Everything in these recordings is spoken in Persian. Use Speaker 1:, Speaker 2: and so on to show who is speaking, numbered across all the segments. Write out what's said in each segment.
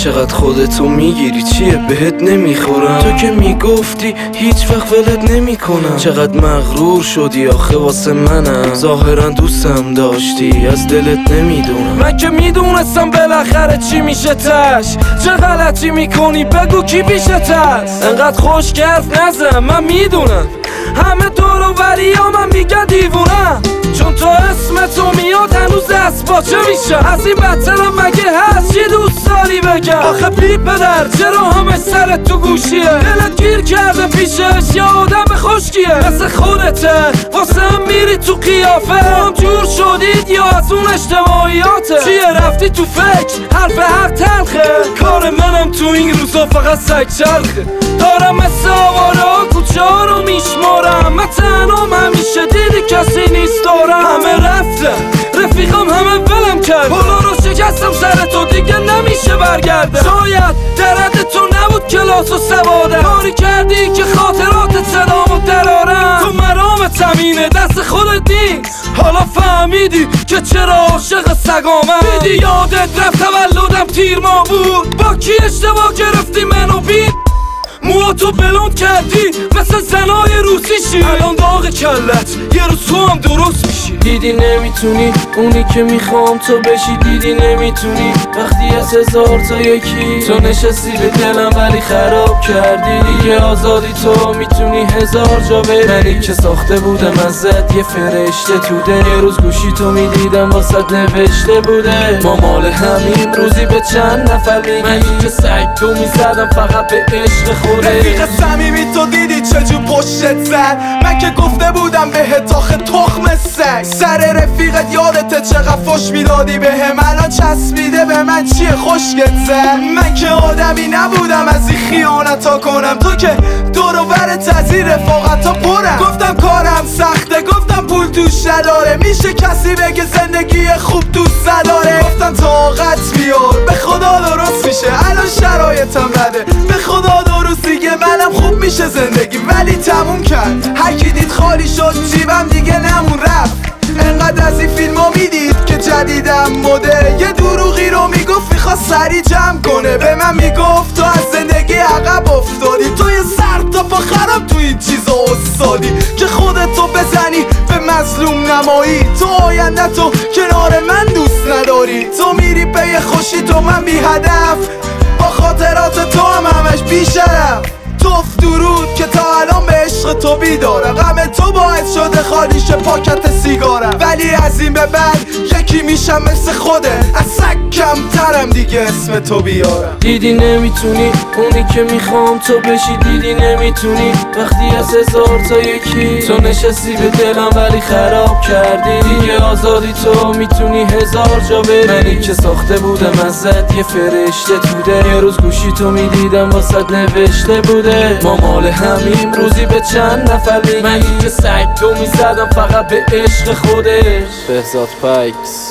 Speaker 1: چقدر خودتو میگیری چیه بهت نمیخورم؟ تو که میگفتی هیچ وقت ولت نمیکنم. چقدر مغرور شدی آخه واسه منم، ظاهرا دوستم داشتی از دلت نمیدونم. من که میدونستم بالاخره چی میشه تش. چه غلطی میکنی بگو کی پیشت هست؟ انقدر خوش حرف نزن من میدونم همه دور و بری ها من میگن دیوونم، چون تو اسم تو میاد هنوز دست باچه میشم. از این بدترم مگه هست چی دوست داری بگم؟ آخه بی پدر چرا همه سرت تو گوشیه؟ دلت گیر کرده پیشش یا آدم خشکیه؟ مثل خودته واسه هم میری تو قیافه. هم جور شدید یا از اون اجتماعیاته؟ چیه رفتی تو فکر حرف حق تلخه؟ کار منم تو این روزا فقط سگ چرخه. دارم مثل آوارا کوچه ها رو میشمارم، من تنام همیشه دیدی کسی نیست دارم. همه رفتن رفیقم همه ولم کرد، پولو رو شکستم سر تو دیگه نمیشه برگردم. شاید درد تو نبود کلاس و سوادم، کاری کردی که خاطرات صدامو درارم. تو مرام تمینه دست خودت نیست، حالا فهمیدی که چرا عاشق سگامم. دیدی یادت رفت تولدم تیر ماه بود، با کی اشتباه گرفتی منو بی موهاتو بلند کردی مثل زنای روسیشی. الان داغ کلت یه روز تو هم درست میشی. دیدی نمیتونی اونی که میخوام تو بشی، دیدی نمیتونی وقتی از هزار تا یکی تو نشستی به دلم ولی خراب کردی. دیگه آزادی تو میتونی هزار جا بری. منی که ساخته بودم ازت یه فرشته تو دل، یه روز گوشی تو میدیدم واسه نوشته بوده ما مال همین روزی به چند نفر میگی. منی که سگ تو میزدم فقط به عشق خود.
Speaker 2: رفیق صمیمی تو دیدی چجور پشتت زد؟ من که گفته بودم بهت آخه تخم سگ. سر رفیقت یادته چقدر فش میدادی بهم، الان چسبیده به من چیه خوشگت زد؟ من که آدمی نبودم از این خیانتا کنم، تو که دور و برت از این رفاقتا پرم. گفتم کارم سخته، گفتم پول توش نداره، میشه کسی بگه زندگی خوب دوست نداره؟ گفتم طاقت بیار به خدا درست میشه، الان شرایطم بده به خدا درست دیگه منم خوب میشه زندگی. ولی تموم کرد هرکی دید خالی شد جیبم دیگه نمون رفت. انقدر از این فیلم ها میدید که جدیدم مده، یه دروغی رو میگفت میخواست سری جمع کنه. به من میگفت تو از زندگی عقب افتادی، تو یه سر تا پا خراب تو این چیزا استادی که خودتو بزنی به مظلوم نمایی. تو آینده تو کنار من دوست نداری، تو میری پی خوشی تو من بی هدف، با خاطرات تو هم همش بیشرف. توف درود که تا الان به عشق تو بیدارم، غم تو باعث شده خالی شه پاکت سیگارم. ولی از این به بعد یکی میشم مثل خوده، از سگ کمترم دیگه اسم تو بیارم.
Speaker 1: دیدی نمیتونی اونی که میخوام تو بشی، دیدی نمیتونی وقتی از هزار تا یکی تو نشستی به دلم ولی خراب کردی. دیگه آزادی تو میتونی هزار جا بری. منی که ساخته بودم ازت یه فرشته تو دل، یه روز گوشی تو میدیدم واسه نوشته بوده ما مال همین روزی به چند نفر میگی. منی که سگ تو میزدم فقط به عشق خودش. بهزاد پایکس،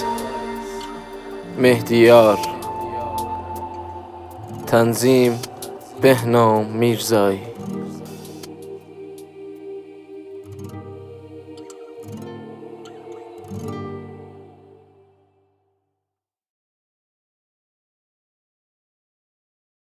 Speaker 1: مهدیار، تنظیم بهنام میرزایی.